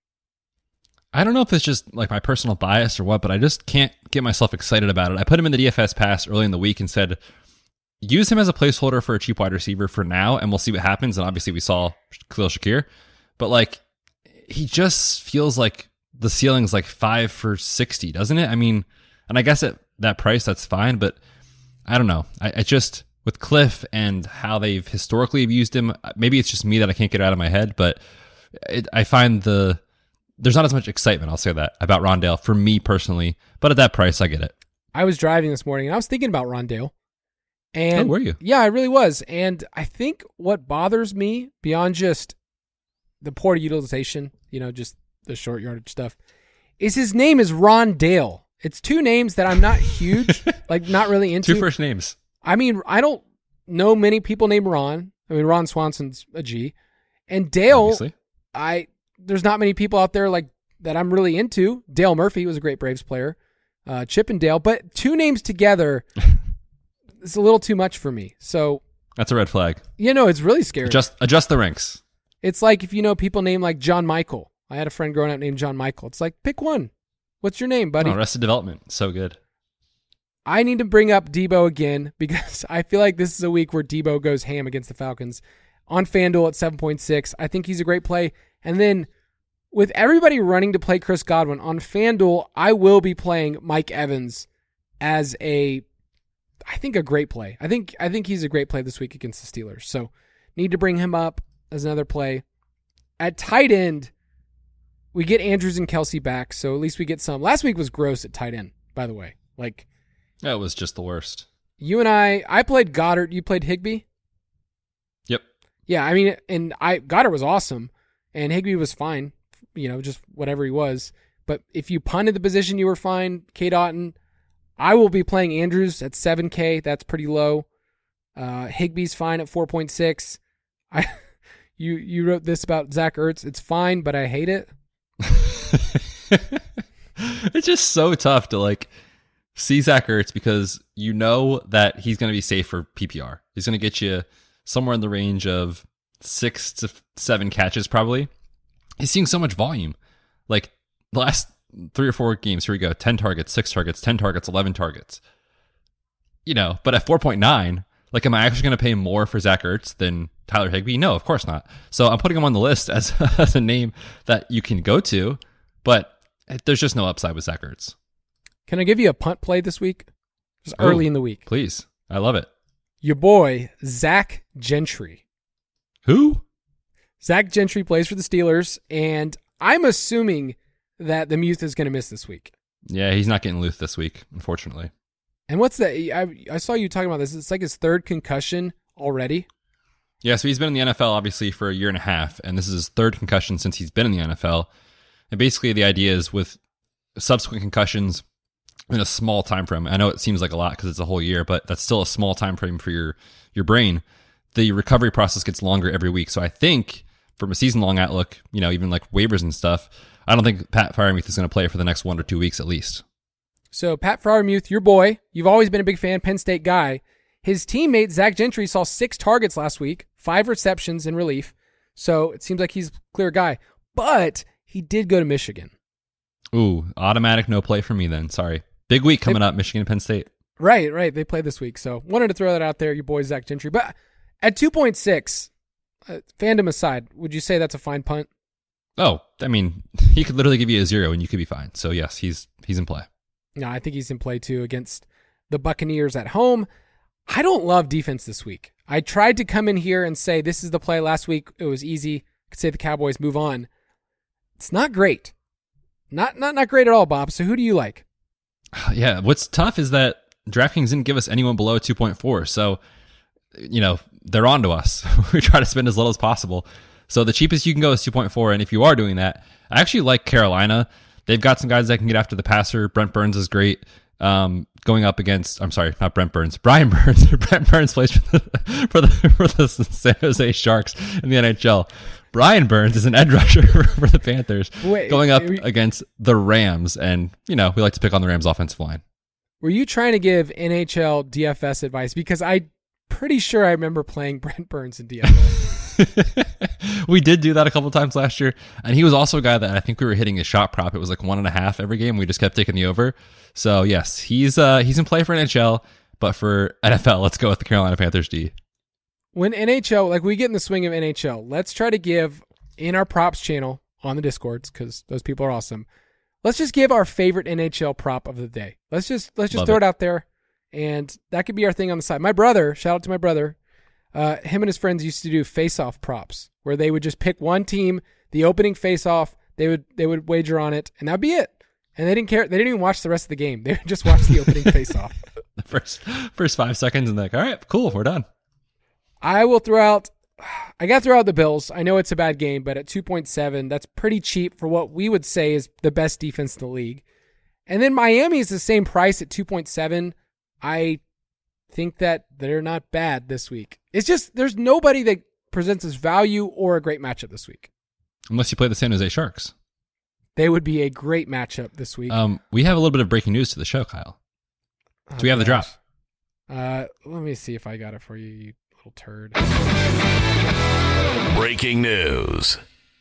I don't know if it's just like my personal bias or what, but I just can't get myself excited about it. I put him in the D F S pass early in the week and said, use him as a placeholder for a cheap wide receiver for now, and we'll see what happens. And obviously we saw Khalil Shakir, but like he just feels like the ceiling's like five for sixty, doesn't it? I mean, and I guess at that price, that's fine, but I don't know. I, I just, with Cliff and how they've historically used him, maybe it's just me that I can't get it out of my head, but it, I find the, there's not as much excitement, I'll say that, about Rondale for me personally, but at that price, I get it. I was driving this morning and I was thinking about Rondale. And oh, were you? Yeah, I really was. And I think what bothers me beyond just the poor utilization, you know, just the short yardage stuff, is his name is Rondale. It's two names that I'm not huge, like not really into. Two first names. I mean, I don't know many people named Ron. I mean, Ron Swanson's a G. And Dale, Obviously. I there's not many people out there like that I'm really into. Dale Murphy was a great Braves player. Uh, Chip and Dale. But two names together is a little too much for me. So that's a red flag. You know, it's really scary. Adjust, adjust the ranks. It's like if you know people named like John Michael. I had a friend growing up named John Michael. It's like, pick one. What's your name, buddy? Oh, Arrested Development. So good. I need to bring up Debo again because I feel like this is a week where Debo goes ham against the Falcons. On FanDuel at seven point six. I think he's a great play. And then with everybody running to play Chris Godwin, on FanDuel, I will be playing Mike Evans as a, I think, a great play. I think I think he's a great play this week against the Steelers. So need to bring him up as another play. At tight end, we get Andrews and Kelsey back, so at least we get some. Last week was gross at tight end, by the way. Like, that was just the worst. You and I, I played Goddard. You played Higbee? Yep. Yeah, I mean, and I Goddard was awesome, and Higbee was fine, you know, just whatever he was. But if you punted the position, you were fine. K. Dotton, I will be playing Andrews at seven K. That's pretty low. Uh, Higbee's fine at four point six. I, you you wrote this about Zach Ertz. It's fine, but I hate it. It's just so tough to like see Zach Ertz because you know that he's going to be safe for P P R. He's going to get you somewhere in the range of six to seven catches probably. He's seeing so much volume. Like the last three or four games, here we go, ten targets, six targets, ten targets, eleven targets. You know, but at four point nine, like am I actually going to pay more for Zach Ertz than Tyler Higbee? No, of course not. So I'm putting him on the list as, as a name that you can go to, but there's just no upside with Zach Ertz. Can I give you a punt play this week? Just Ooh, early in the week. Please. I love it. Your boy, Zach Gentry. Who? Zach Gentry plays for the Steelers, and I'm assuming that the Muth is going to miss this week. Yeah, he's not getting Luth this week, unfortunately. And what's that? I, I saw you talking about this. It's like his third concussion already. Yeah, so he's been in the N F L, obviously, for a year and a half, and this is his third concussion since he's been in the N F L. And basically the idea is with subsequent concussions in a small time frame, I know it seems like a lot because it's a whole year, but that's still a small time frame for your, your brain. The recovery process gets longer every week. So I think from a season-long outlook, you know, even like waivers and stuff, I don't think Pat Freiermuth is going to play for the next one or two weeks at least. So Pat Freiermuth, your boy, you've always been a big fan, Penn State guy. His teammate, Zach Gentry, saw six targets last week, five receptions in relief. So it seems like he's a clear guy. But he did go to Michigan. Ooh, automatic no play for me then. Sorry. Big week coming they, up, Michigan and Penn State. Right, right. They play this week. So wanted to throw that out there, your boy Zach Gentry. But at two point six, uh, fandom aside, would you say that's a fine punt? Oh, I mean, he could literally give you a zero and you could be fine. So yes, he's he's in play. No, I think he's in play too against the Buccaneers at home. I don't love defense this week. I tried to come in here and say this is the play last week. It was easy. I could say the Cowboys move on. It's not great. Not not not great at all, Bob. So who do you like? Yeah, what's tough is that DraftKings didn't give us anyone below two point four. So, you know, they're on to us. We try to spend as little as possible. So the cheapest you can go is two point four. And if you are doing that, I actually like Carolina. They've got some guys that can get after the passer. Brent Burns is great. Um, going up against, I'm sorry, not Brent Burns, Brian Burns. Brent Burns plays for the, for the, for the San Jose Sharks in the N H L. Brian Burns is an edge rusher for the Panthers. Wait, going up you, against the Rams. And, you know, we like to pick on the Rams offensive line. Were you trying to give N H L D F S advice? Because I'm pretty sure I remember playing Brent Burns in D F S. We did do that a couple times last year. And he was also a guy that I think we were hitting his shot prop. It was like one and a half every game. We just kept taking the over. So, yes, he's uh, he's in play for N H L. But for N F L, let's go with the Carolina Panthers D. When N H L, like we get in the swing of N H L, let's try to give in our props channel on the Discords, because those people are awesome. Let's just give our favorite N H L prop of the day. Let's just let's just Love throw it. it out there, and that could be our thing on the side. My brother, shout out to my brother, uh, him and his friends used to do face-off props, where they would just pick one team, the opening face-off, they would they would wager on it, and that'd be it. And they didn't care. They didn't even watch the rest of the game. They would just watch the opening face-off. The first first five seconds, and they're like, all right, cool, we're done. I will throw out, I got to throw out the Bills. I know it's a bad game, but at two point seven, that's pretty cheap for what we would say is the best defense in the league. And then Miami is the same price at two point seven. I think that they're not bad this week. It's just, there's nobody that presents as value or a great matchup this week. Unless you play the San Jose Sharks. They would be a great matchup this week. Um, we have a little bit of breaking news to the show, Kyle. Do oh, we have gosh. the drop? Uh, let me see if I got it for you, you little turd. Breaking news.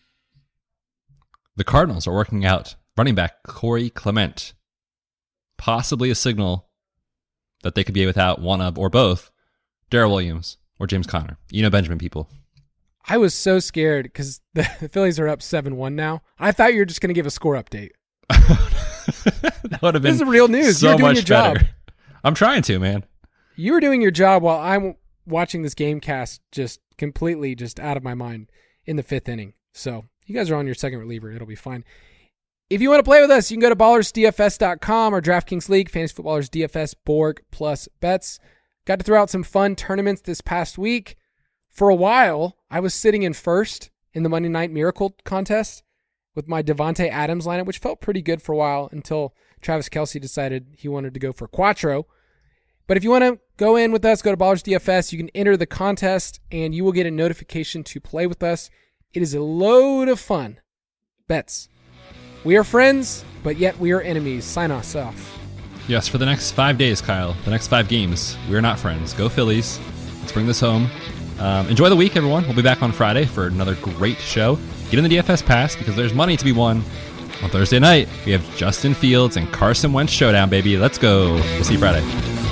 The Cardinals are working out running back Corey Clement. Possibly a signal that they could be without one of or both Darrell Williams or James Conner. You know Benjamin, people. I was so scared because the, the Phillies are up seven one now. I thought you were just going to give a score update. That would have been this is real news. So You're doing much your better. job. I'm trying to, man. You were doing your job while I'm watching this game cast just completely just out of my mind in the fifth inning. So you guys are on your second reliever. It'll be fine. If you want to play with us, you can go to ballers D F S dot com or DraftKings League, Fantasy Footballers D F S, Borg plus bets. Got to throw out some fun tournaments this past week. For a while, I was sitting in first in the Monday Night Miracle contest with my Devontae Adams lineup, which felt pretty good for a while until Travis Kelce decided he wanted to go for Quattro. But if you want to go in with us, go to Ballers D F S. You can enter the contest, and you will get a notification to play with us. It is a load of fun. Bets. We are friends, but yet we are enemies. Sign us off. Yes, for the next five days, Kyle, the next five games, we're not friends. Go Phillies. Let's bring this home. Um, enjoy the week, everyone. We'll be back on Friday for another great show. Get in the D F S Pass because there's money to be won. On Thursday night, we have Justin Fields and Carson Wentz showdown, baby. Let's go. We'll see you Friday.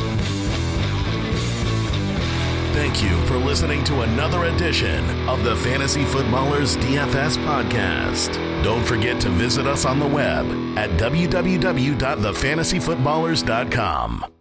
Thank you for listening to another edition of the Fantasy Footballers D F S podcast. Don't forget to visit us on the web at w w w dot the fantasy footballers dot com.